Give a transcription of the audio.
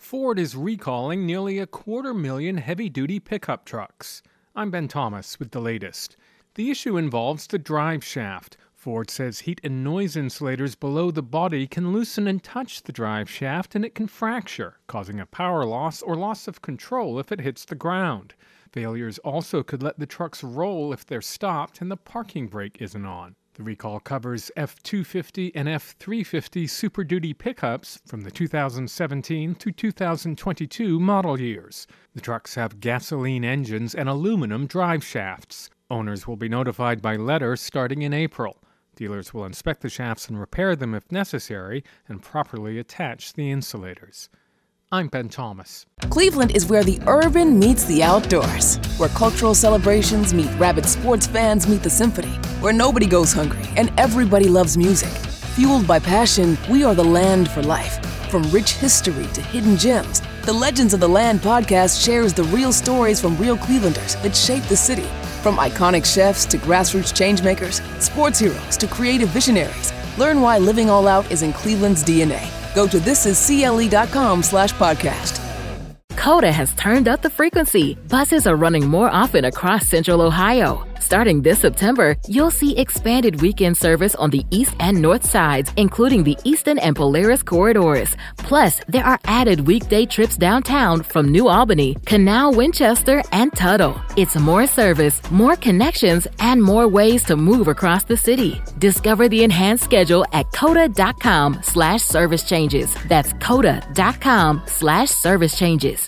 Ford is recalling nearly 250,000 heavy-duty pickup trucks. I'm Ben Thomas with the latest. The issue involves the drive shaft. Ford says heat and noise insulators below the body can loosen and touch the drive shaft, and it can fracture, causing a power loss or loss of control if it hits the ground. Failures also could let the trucks roll if they're stopped and the parking brake isn't on. The recall covers F-250 and F-350 Super Duty pickups from the 2017 to 2022 model years. The trucks have gasoline engines and aluminum drive shafts. Owners will be notified by letter starting in April. Dealers will inspect the shafts and repair them if necessary and properly attach the insulators. I'm Ben Thomas. Cleveland is where the urban meets the outdoors, where cultural celebrations meet rabid sports fans meet the symphony, where nobody goes hungry and everybody loves music. Fueled by passion, we are the land for life. From rich history to hidden gems, the Legends of the Land podcast shares the real stories from real Clevelanders that shape the city. From iconic chefs to grassroots changemakers, sports heroes to creative visionaries, learn why living all out is in Cleveland's DNA. Go to thisiscle.com/podcast. Coda has turned up the frequency. Buses are running more often across Central Ohio. Starting this September, you'll see expanded weekend service on the east and north sides, including the Eastern and Polaris corridors. Plus, there are added weekday trips downtown from New Albany, Canal, Winchester, and Tuttle. It's more service, more connections, and more ways to move across the city. Discover the enhanced schedule at coda.com/service changes. That's coda.com/service changes.